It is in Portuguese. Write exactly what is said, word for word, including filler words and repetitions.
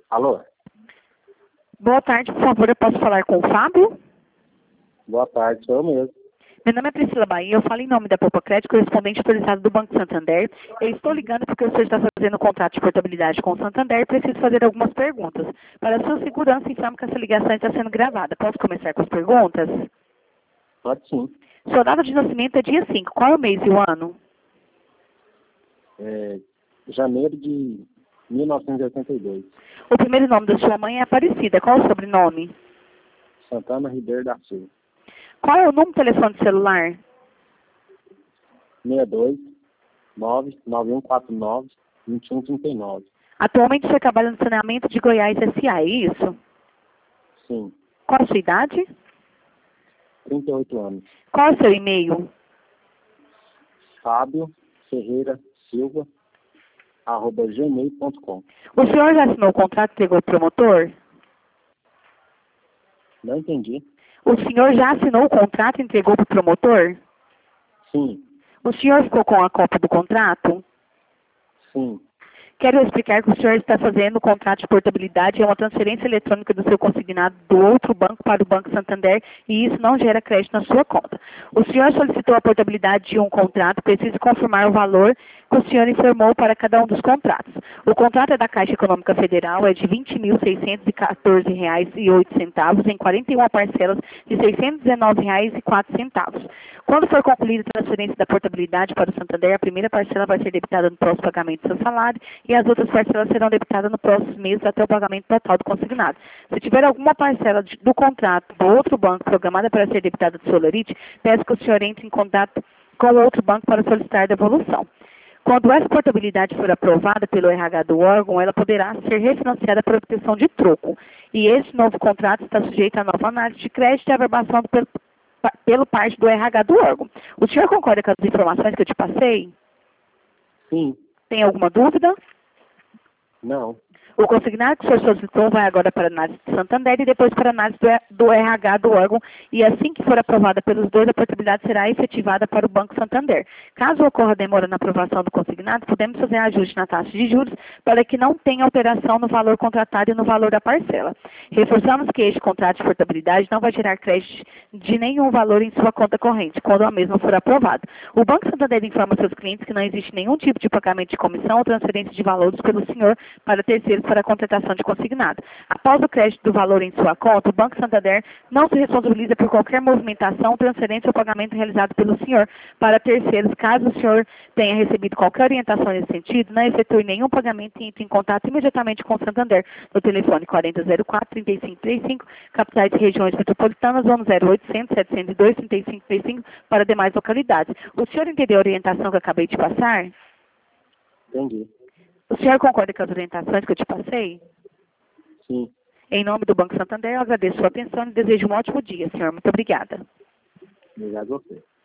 Alô? Boa tarde, por favor, eu posso falar com o Fábio? Boa tarde, sou eu mesmo. Meu nome é Priscila Bahia, eu falo em nome da Poupa Crédito, correspondente autorizado do Banco Santander. Eu estou ligando porque o senhor está fazendo um contrato de portabilidade com o Santander e preciso fazer algumas perguntas. Para a sua segurança, informo que essa ligação está sendo gravada. Posso começar com as perguntas? Pode sim. Sua data de nascimento é dia cinco. Qual é o mês e o ano? É, janeiro de mil novecentos e oitenta e dois. O primeiro nome da sua mãe é Aparecida. Qual é o sobrenome? Santana Ribeiro da Silva. Qual é o número de telefone celular? seis dois nove nove um quatro nove dois um três nove. Atualmente você trabalha no saneamento de Goiás S A, é isso? Sim. Qual a sua idade? trinta e oito anos. Qual é o seu e-mail? Fábio Ferreira Silva, arroba gmail ponto com. O senhor já assinou o contrato e entregou para o promotor? Não entendi. O senhor já assinou o contrato e entregou para o promotor? Sim. O senhor ficou com a cópia do contrato? Sim. Quero explicar que o senhor está fazendo o contrato de portabilidade, é uma transferência eletrônica do seu consignado do outro banco para o Banco Santander e isso não gera crédito na sua conta. O senhor solicitou a portabilidade de um contrato, precisa confirmar o valor que o senhor informou para cada um dos contratos. O contrato é da Caixa Econômica Federal, é de vinte mil seiscentos e quatorze reais e oito centavos em quarenta e uma parcelas de seiscentos e dezenove reais e quatro centavos. Quando for concluída a transferência da portabilidade para o Santander, a primeira parcela vai ser debitada no próximo pagamento do seu salário e as outras parcelas serão debitadas no próximo mês até o pagamento total do consignado. Se tiver alguma parcela de, do contrato do outro banco programada para ser debitada do seu Solarite, peço que o senhor entre em contato com o outro banco para solicitar a devolução. Quando essa portabilidade for aprovada pelo R H do órgão, ela poderá ser refinanciada por obtenção de troco. E esse novo contrato está sujeito a nova análise de crédito e averbação pelo, pelo parte do R H do órgão. O senhor concorda com as informações que eu te passei? Sim. Tem alguma dúvida? Não. O consignado que o senhor solicitou vai agora para a análise do Santander e depois para a análise do, do R H do órgão. E assim que for aprovada pelos dois, a portabilidade será efetivada para o Banco Santander. Caso ocorra demora na aprovação do consignado, podemos fazer ajuste na taxa de juros para que não tenha alteração no valor contratado e no valor da parcela. Reforçamos que este contrato de portabilidade não vai gerar crédito de nenhum valor em sua conta corrente, quando a mesma for aprovada. O Banco Santander informa seus clientes que não existe nenhum tipo de pagamento de comissão ou transferência de valores pelo senhor para terceiros para a contratação de consignado. Após o crédito do valor em sua conta, o Banco Santander não se responsabiliza por qualquer movimentação, transferência ou pagamento realizado pelo senhor para terceiros. Caso o senhor tenha recebido qualquer orientação nesse sentido, não efetue nenhum pagamento e entre em contato imediatamente com o Santander no telefone quarenta zero quatro, trinta e cinco trinta e cinco, capitais e regiões metropolitanas, ou no zero oitocentos, setecentos e dois, trinta e cinco trinta e cinco para demais localidades. O senhor entendeu a orientação que eu acabei de passar? Entendi. O senhor concorda com as orientações que eu te passei? Sim. Em nome do Banco Santander, eu agradeço a sua atenção e desejo um ótimo dia, senhor. Muito obrigada. Obrigado a você.